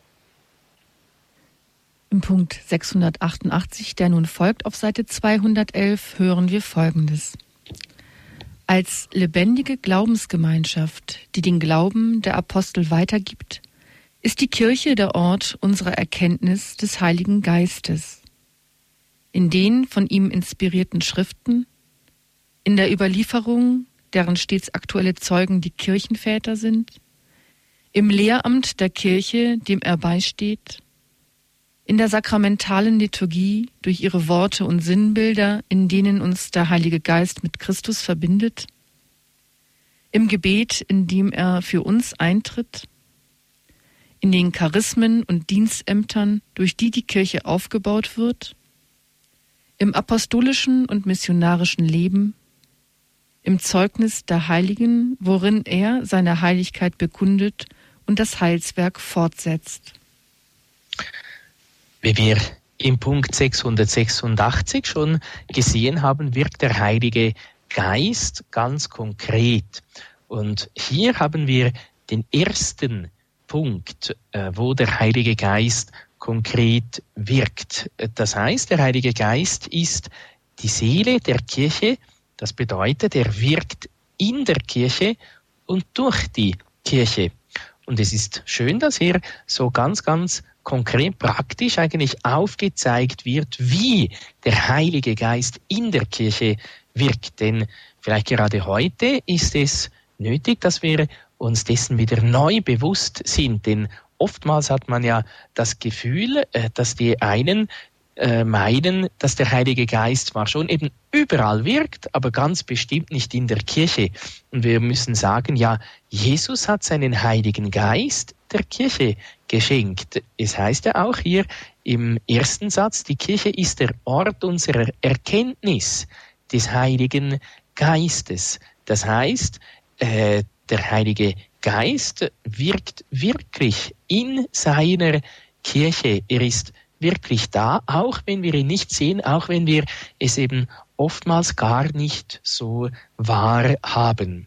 Im Punkt sechshundertachtundachtzig, der nun folgt auf Seite zweihundertelf, hören wir Folgendes. Als lebendige Glaubensgemeinschaft, die den Glauben der Apostel weitergibt, ist die Kirche der Ort unserer Erkenntnis des Heiligen Geistes. In den von ihm inspirierten Schriften, in der Überlieferung, deren stets aktuelle Zeugen die Kirchenväter sind, im Lehramt der Kirche, dem er beisteht, in der sakramentalen Liturgie durch ihre Worte und Sinnbilder, in denen uns der Heilige Geist mit Christus verbindet, im Gebet, in dem er für uns eintritt, in den Charismen und Dienstämtern, durch die die Kirche aufgebaut wird, im apostolischen und missionarischen Leben, im Zeugnis der Heiligen, worin er seine Heiligkeit bekundet und das Heilswerk fortsetzt. Wie wir im Punkt sechshundertsechsundachtzig schon gesehen haben, wirkt der Heilige Geist ganz konkret. Und hier haben wir den ersten Punkt, wo der Heilige Geist konkret wirkt. Das heißt, der Heilige Geist ist die Seele der Kirche. Das bedeutet, er wirkt in der Kirche und durch die Kirche. Und es ist schön, dass hier so ganz, ganz konkret, praktisch eigentlich aufgezeigt wird, wie der Heilige Geist in der Kirche wirkt. Denn vielleicht gerade heute ist es nötig, dass wir uns dessen wieder neu bewusst sind. Denn oftmals hat man ja das Gefühl, dass die einen meinen, dass der Heilige Geist zwar schon eben überall wirkt, aber ganz bestimmt nicht in der Kirche. Und wir müssen sagen, ja, Jesus hat seinen Heiligen Geist der Kirche geschenkt. Es heißt ja auch hier im ersten Satz, die Kirche ist der Ort unserer Erkenntnis des Heiligen Geistes. Das heißt, äh, der Heilige Geist wirkt wirklich in seiner Kirche. Er ist wirklich da, auch wenn wir ihn nicht sehen, auch wenn wir es eben oftmals gar nicht so wahrhaben.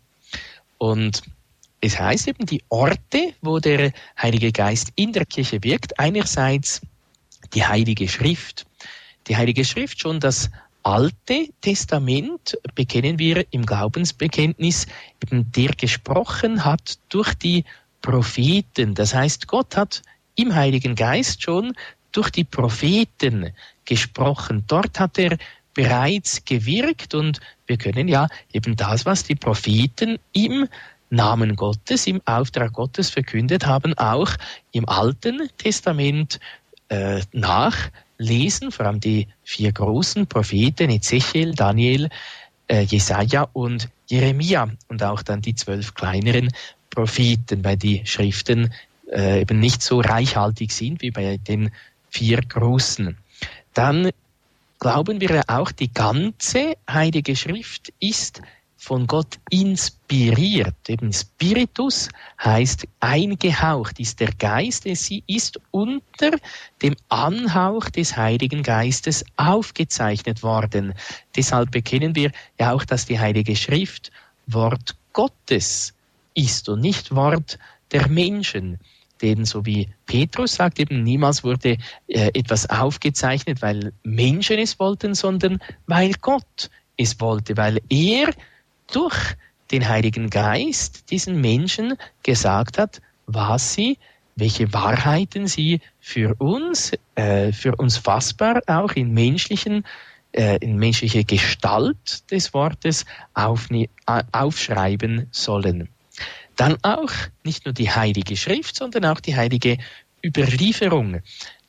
Und es heißt eben die Orte, wo der Heilige Geist in der Kirche wirkt, einerseits die Heilige Schrift. Die Heilige Schrift, schon das Alte Testament, bekennen wir im Glaubensbekenntnis, eben der gesprochen hat durch die Propheten. Das heißt, Gott hat im Heiligen Geist schon durch die Propheten gesprochen. Dort hat er bereits gewirkt und wir können ja eben das, was die Propheten im Namen Gottes, im Auftrag Gottes verkündet haben, auch im Alten Testament äh, nachlesen, vor allem die vier großen Propheten, Ezechiel, Daniel, äh, Jesaja und Jeremia und auch dann die zwölf kleineren Propheten, weil die Schriften äh, eben nicht so reichhaltig sind wie bei den vier großen. Dann glauben wir ja auch, die ganze Heilige Schrift ist von Gott inspiriert. Eben Spiritus heißt eingehaucht, ist der Geist, sie ist unter dem Anhauch des Heiligen Geistes aufgezeichnet worden. Deshalb bekennen wir ja auch, dass die Heilige Schrift Wort Gottes ist und nicht Wort der Menschen. Denn so wie Petrus sagt, eben niemals wurde äh, etwas aufgezeichnet, weil Menschen es wollten, sondern weil Gott es wollte, weil er durch den Heiligen Geist diesen Menschen gesagt hat, was sie, welche Wahrheiten sie für uns, äh, für uns fassbar auch in menschlichen, äh, in menschlicher Gestalt des Wortes aufne- äh, aufschreiben sollen. Dann auch nicht nur die Heilige Schrift, sondern auch die heilige Überlieferung.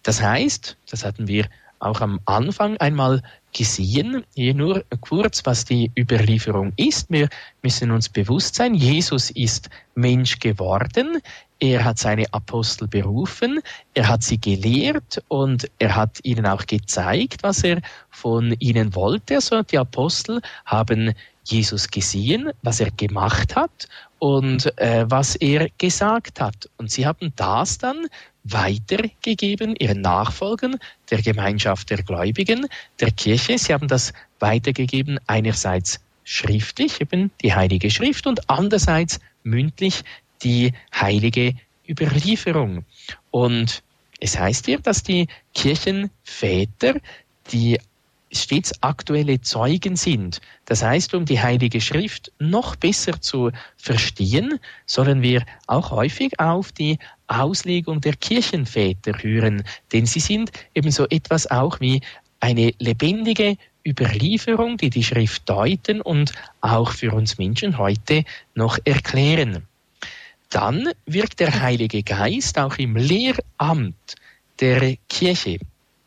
Das heißt, das hatten wir auch am Anfang einmal gesehen, hier nur kurz, was die Überlieferung ist. Wir müssen uns bewusst sein, Jesus ist Mensch geworden, er hat seine Apostel berufen, er hat sie gelehrt und er hat ihnen auch gezeigt, was er von ihnen wollte. Also die Apostel haben Jesus gesehen, was er gemacht hat und äh, was er gesagt hat. Und sie haben das dann weitergegeben, ihren Nachfolgern, der Gemeinschaft der Gläubigen, der Kirche. Sie haben das weitergegeben, einerseits schriftlich, eben die Heilige Schrift, und andererseits mündlich die heilige Überlieferung. Und es heißt hier, dass die Kirchenväter die stets aktuelle Zeugen sind. Das heißt, um die Heilige Schrift noch besser zu verstehen, sollen wir auch häufig auf die Auslegung der Kirchenväter hören, denn sie sind ebenso etwas auch wie eine lebendige Überlieferung, die die Schrift deuten und auch für uns Menschen heute noch erklären. Dann wirkt der Heilige Geist auch im Lehramt der Kirche.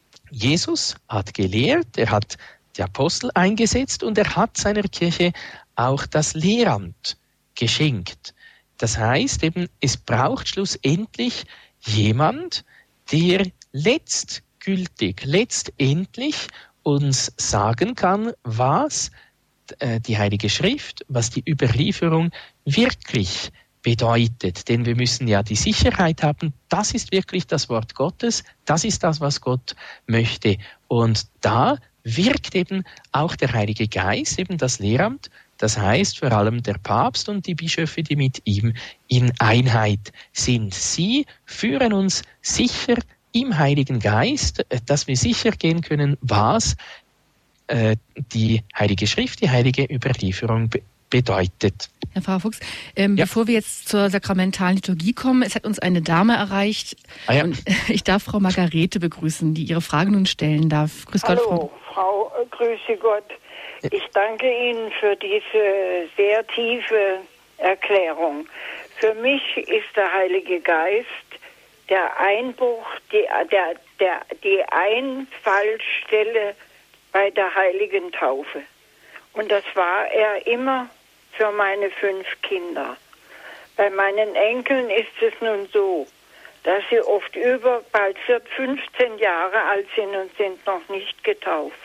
Jesus hat gelehrt, er hat die Apostel eingesetzt und er hat seiner Kirche auch das Lehramt geschenkt. Das heißt eben, es braucht schlussendlich jemand, der letztgültig, letztendlich uns sagen kann, was äh, die Heilige Schrift, was die Überlieferung wirklich bedeutet. Denn wir müssen ja die Sicherheit haben, das ist wirklich das Wort Gottes, das ist das, was Gott möchte. Und da wirkt eben auch der Heilige Geist, eben das Lehramt, das heißt vor allem der Papst und die Bischöfe, die mit ihm in Einheit sind. Sie führen uns sicher im Heiligen Geist, dass wir sicher gehen können, was äh, die Heilige Schrift, die heilige Überlieferung be- bedeutet. Herr Pfarrer Fuchs, ähm, ja. Bevor wir jetzt zur sakramentalen Liturgie kommen, es hat uns eine Dame erreicht ah, ja. und ich darf Frau Margarete begrüßen, die ihre Frage nun stellen darf. Grüß Hallo, Gott, Frau. Frau äh, grüße Gott. Ich danke Ihnen für diese sehr tiefe Erklärung. Für mich ist der Heilige Geist der Einbruch, die, der, der, die Einfallstelle bei der heiligen Taufe. Und das war er immer für meine fünf Kinder. Bei meinen Enkeln ist es nun so, dass sie oft über, bald fünfzehn Jahre alt sind und sind noch nicht getauft.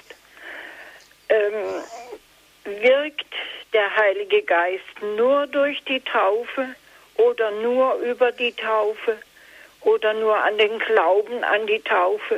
Ähm, wirkt der Heilige Geist nur durch die Taufe oder nur über die Taufe oder nur an den Glauben an die Taufe?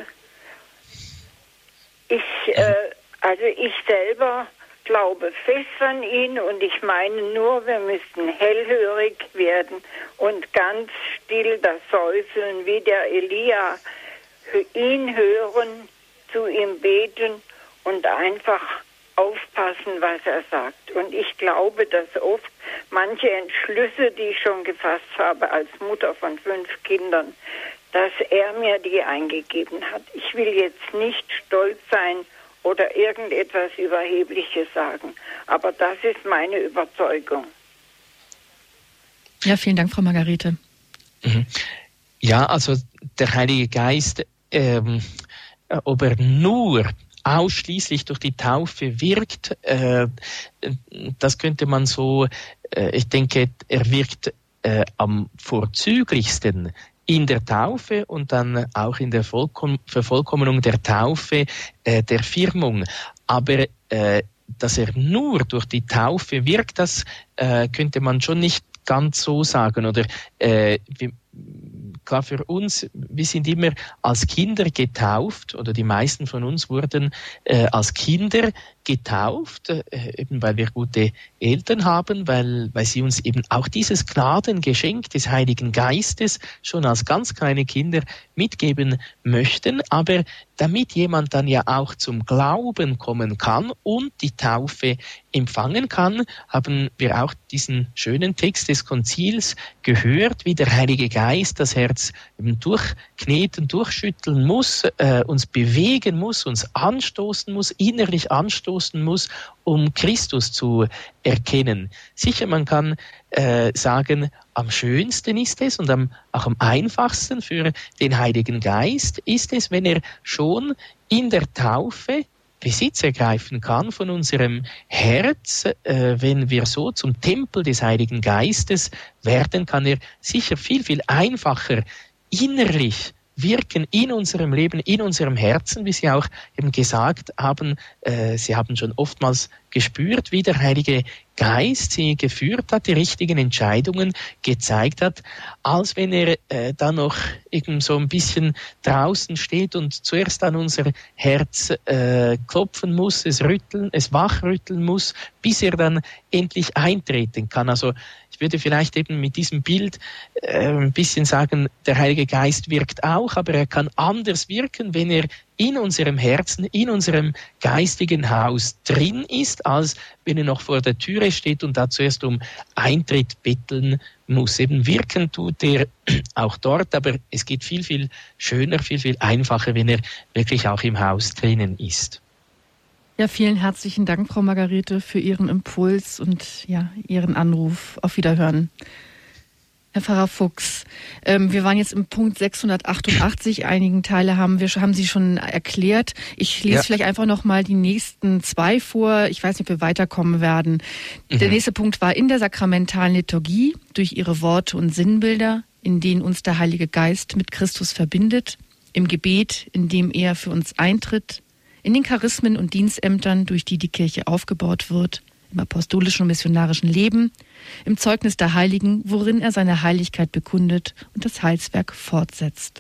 Ich, äh, also ich selber glaube fest an ihn und ich meine nur, wir müssten hellhörig werden und ganz still das Säuseln wie der Elia, ihn hören, zu ihm beten und einfach aufpassen, was er sagt. Und ich glaube, dass oft manche Entschlüsse, die ich schon gefasst habe als Mutter von fünf Kindern, dass er mir die eingegeben hat. Ich will jetzt nicht stolz sein oder irgendetwas Überhebliches sagen. Aber das ist meine Überzeugung. Ja, vielen Dank, Frau Margarete. Mhm. Ja, also der Heilige Geist, ähm, ob er nur ausschließlich durch die Taufe wirkt, äh, das könnte man so, äh, ich denke, er wirkt äh, am vorzüglichsten in der Taufe und dann auch in der Vollkom- Vervollkommnung der Taufe, äh, der Firmung. Aber äh, dass er nur durch die Taufe wirkt, das äh, könnte man schon nicht ganz so sagen. Oder äh, wir, klar für uns, wir sind immer als Kinder getauft, oder die meisten von uns wurden äh, als Kinder getauft, äh, eben weil wir gute Eltern haben, weil, weil sie uns eben auch dieses Gnadengeschenk des Heiligen Geistes schon als ganz kleine Kinder mitgeben möchten. Aber damit jemand dann ja auch zum Glauben kommen kann und die Taufe empfangen kann, haben wir auch diesen schönen Text des Konzils gehört, wie der Heilige Geist das Herz Herz eben durchkneten, durchschütteln muss, äh, uns bewegen muss, uns anstoßen muss, innerlich anstoßen muss, um Christus zu erkennen. Sicher, man kann äh, sagen, am schönsten ist es und am, auch am einfachsten für den Heiligen Geist ist es, wenn er schon in der Taufe Besitz ergreifen kann von unserem Herz, äh, wenn wir so zum Tempel des Heiligen Geistes werden, kann er sicher viel, viel einfacher innerlich wirken in unserem Leben, in unserem Herzen, wie Sie auch eben gesagt haben. Äh, Sie haben schon oftmals gespürt, wie der Heilige Geist Sie geführt hat, die richtigen Entscheidungen gezeigt hat, als wenn er äh, dann noch eben so ein bisschen draußen steht und zuerst an unser Herz äh, klopfen muss, es rütteln, es wachrütteln muss, bis er dann endlich eintreten kann. Also ich würde vielleicht eben mit diesem Bild äh, ein bisschen sagen, der Heilige Geist wirkt auch, aber er kann anders wirken, wenn er in unserem Herzen, in unserem geistigen Haus drin ist, als wenn er noch vor der Türe steht und da zuerst um Eintritt betteln muss. Eben wirken tut er auch dort, aber es geht viel, viel schöner, viel, viel einfacher, wenn er wirklich auch im Haus drinnen ist. Ja, vielen herzlichen Dank, Frau Margarete, für Ihren Impuls und ja, Ihren Anruf. Auf Wiederhören. Herr Pfarrer Fuchs, ähm, wir waren jetzt im Punkt sechshundertachtundachtzig. Einigen Teile haben wir haben Sie schon erklärt. Ich lese ja. vielleicht einfach noch mal die nächsten zwei vor. Ich weiß nicht, ob wir weiterkommen werden. Mhm. Der nächste Punkt war in der sakramentalen Liturgie durch ihre Worte und Sinnbilder, in denen uns der Heilige Geist mit Christus verbindet, im Gebet, in dem er für uns eintritt, in den Charismen und Dienstämtern, durch die die Kirche aufgebaut wird, im apostolischen und missionarischen Leben, im Zeugnis der Heiligen, worin er seine Heiligkeit bekundet und das Heilswerk fortsetzt.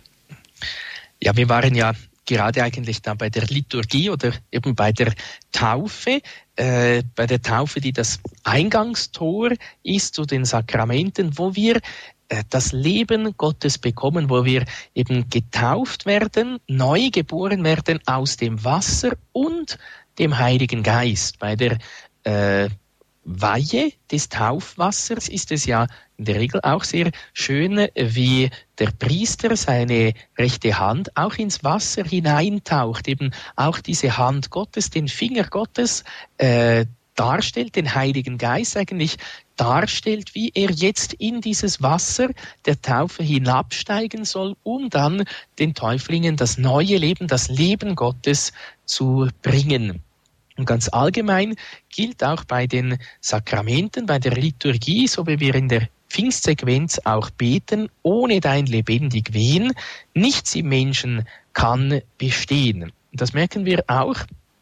Ja, wir waren ja gerade eigentlich da bei der Liturgie oder eben bei der Taufe, äh, bei der Taufe, die das Eingangstor ist zu den Sakramenten, wo wir äh, das Leben Gottes bekommen, wo wir eben getauft werden, neu geboren werden aus dem Wasser und dem Heiligen Geist. Bei der Äh, Weihe des Taufwassers ist es ja in der Regel auch sehr schön, wie der Priester seine rechte Hand auch ins Wasser hineintaucht, eben auch diese Hand Gottes, den Finger Gottes äh, darstellt, den Heiligen Geist eigentlich darstellt, wie er jetzt in dieses Wasser der Taufe hinabsteigen soll, um dann den Täuflingen das neue Leben, das Leben Gottes zu bringen. Und ganz allgemein gilt auch bei den Sakramenten, bei der Liturgie, so wie wir in der Pfingstsequenz auch beten, ohne dein lebendig Wehen, nichts im Menschen kann bestehen. Und das merken wir auch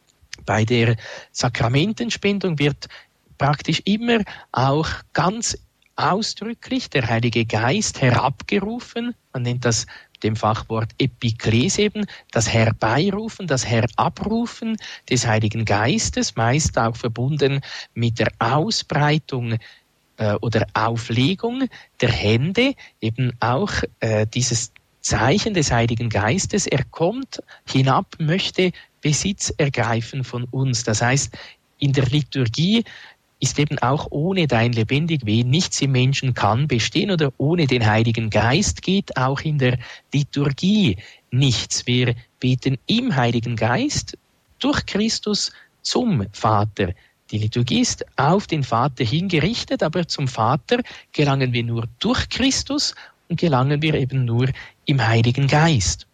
bei der Sakramentenspendung, wird praktisch immer auch ganz ausdrücklich der Heilige Geist herabgerufen. Man nennt das dem Fachwort Epiklese eben, das Herbeirufen, das Herabrufen des Heiligen Geistes, meist auch verbunden mit der Ausbreitung äh, oder Auflegung der Hände, eben auch äh, dieses Zeichen des Heiligen Geistes. Er kommt hinab, möchte Besitz ergreifen von uns. Das heißt, in der Liturgie ist eben auch ohne dein lebendig Wehen nichts im Menschen kann bestehen oder ohne den Heiligen Geist geht auch in der Liturgie nichts. Wir beten im Heiligen Geist durch Christus zum Vater. Die Liturgie ist auf den Vater hingerichtet, aber zum Vater gelangen wir nur durch Christus und gelangen wir eben nur im Heiligen Geist.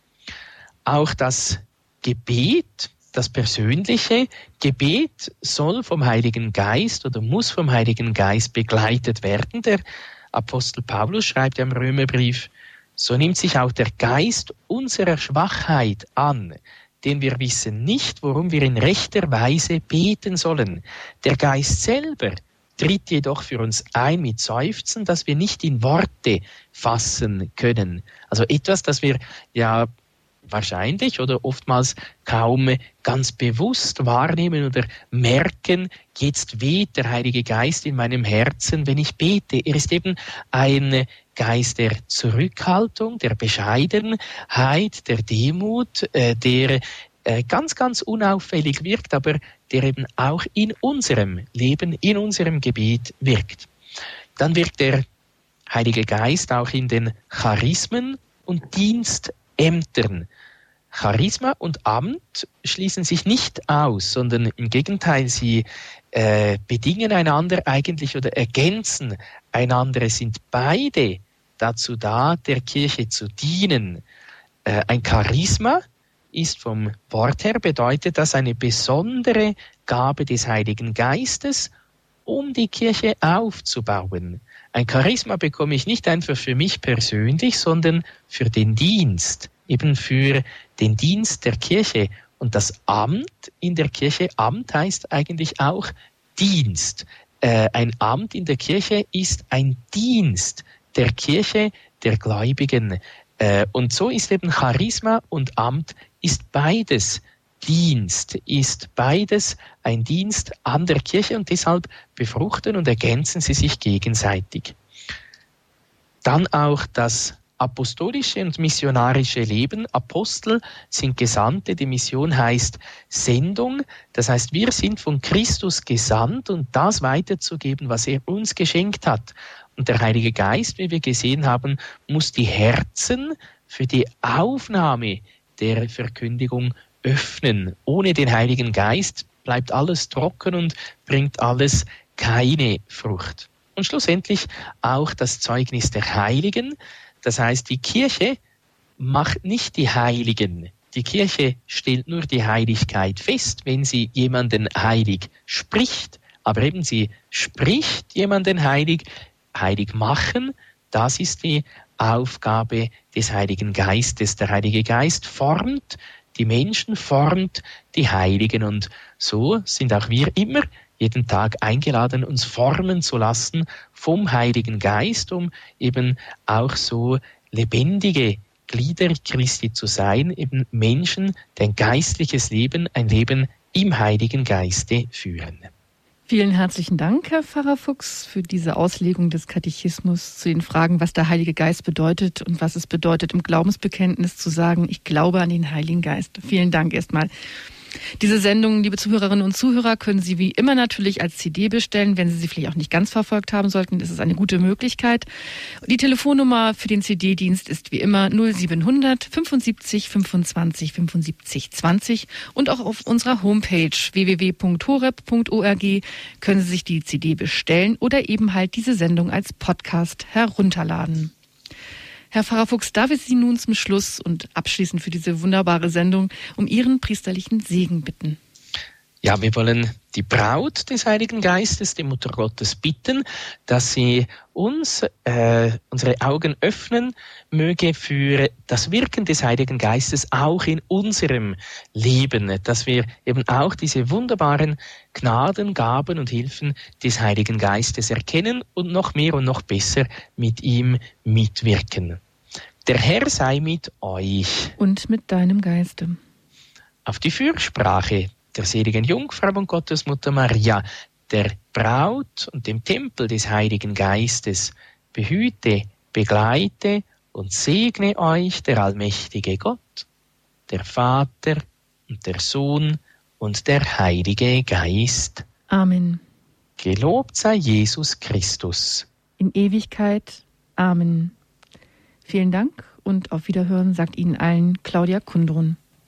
Auch das Gebet, das persönliche Gebet soll vom Heiligen Geist oder muss vom Heiligen Geist begleitet werden. Der Apostel Paulus schreibt ja im Römerbrief, so nimmt sich auch der Geist unserer Schwachheit an, denn wir wissen nicht, worum wir in rechter Weise beten sollen. Der Geist selber tritt jedoch für uns ein mit Seufzen, das wir nicht in Worte fassen können. Also etwas, das wir ja wahrscheinlich oder oftmals kaum ganz bewusst wahrnehmen oder merken, jetzt weht der Heilige Geist in meinem Herzen, wenn ich bete. Er ist eben ein Geist der Zurückhaltung, der Bescheidenheit, der Demut, der ganz, ganz unauffällig wirkt, aber der eben auch in unserem Leben, in unserem Gebet wirkt. Dann wirkt der Heilige Geist auch in den Charismen und Dienstämtern. Charisma und Amt schließen sich nicht aus, sondern im Gegenteil, sie äh, bedingen einander eigentlich oder ergänzen einander. Es sind beide dazu da, der Kirche zu dienen. Äh, ein Charisma ist vom Wort her, bedeutet das eine besondere Gabe des Heiligen Geistes, um die Kirche aufzubauen. Ein Charisma bekomme ich nicht einfach für mich persönlich, sondern für den Dienst, eben für den Dienst der Kirche. Und das Amt in der Kirche, Amt heißt eigentlich auch Dienst. Äh, ein Amt in der Kirche ist ein Dienst der Kirche, der Gläubigen. Äh, und so ist eben Charisma und Amt ist beides Dienst, ist beides ein Dienst an der Kirche und deshalb befruchten und ergänzen sie sich gegenseitig. Dann auch das apostolische und missionarische Leben. Apostel sind Gesandte, die Mission heißt Sendung. Das heißt, wir sind von Christus gesandt, um das weiterzugeben, was er uns geschenkt hat. Und der Heilige Geist, wie wir gesehen haben, muss die Herzen für die Aufnahme der Verkündigung öffnen. Ohne den Heiligen Geist bleibt alles trocken und bringt alles keine Frucht. Und schlussendlich auch das Zeugnis der Heiligen. Das heißt, die Kirche macht nicht die Heiligen. Die Kirche stellt nur die Heiligkeit fest, wenn sie jemanden heilig spricht. Aber eben sie spricht jemanden heilig, heilig machen. Das ist die Aufgabe des Heiligen Geistes. Der Heilige Geist formt die Menschen, formt die Heiligen. Und so sind auch wir immer jeden Tag eingeladen, uns formen zu lassen vom Heiligen Geist, um eben auch so lebendige Glieder Christi zu sein, eben Menschen, die ein geistliches Leben, ein Leben im Heiligen Geiste führen. Vielen herzlichen Dank, Herr Pfarrer Fuchs, für diese Auslegung des Katechismus zu den Fragen, was der Heilige Geist bedeutet und was es bedeutet, im Glaubensbekenntnis zu sagen, ich glaube an den Heiligen Geist. Vielen Dank erstmal. Diese Sendung, liebe Zuhörerinnen und Zuhörer, können Sie wie immer natürlich als C D bestellen. Wenn Sie sie vielleicht auch nicht ganz verfolgt haben sollten, ist es eine gute Möglichkeit. Die Telefonnummer für den C D-Dienst ist wie immer null siebenhundert fünfundsiebzig fünfundzwanzig fünfundsiebzig zwanzig und auch auf unserer Homepage w w w punkt horeb punkt org können Sie sich die C D bestellen oder eben halt diese Sendung als Podcast herunterladen. Herr Pfarrer Fuchs, darf ich Sie nun zum Schluss und abschließend für diese wunderbare Sendung um Ihren priesterlichen Segen bitten? Ja, wir wollen die Braut des Heiligen Geistes, die Mutter Gottes, bitten, dass sie uns äh, unsere Augen öffnen möge für das Wirken des Heiligen Geistes auch in unserem Leben, dass wir eben auch diese wunderbaren Gnaden, Gaben und Hilfen des Heiligen Geistes erkennen und noch mehr und noch besser mit ihm mitwirken. Der Herr sei mit euch. Und mit deinem Geiste. Auf die Fürsprache der seligen Jungfrau und Gottesmutter Maria, der Braut und dem Tempel des Heiligen Geistes, behüte, begleite und segne euch der allmächtige Gott, der Vater und der Sohn und der Heilige Geist. Amen. Gelobt sei Jesus Christus. In Ewigkeit. Amen. Vielen Dank und auf Wiederhören sagt Ihnen allen Claudia Kundrun.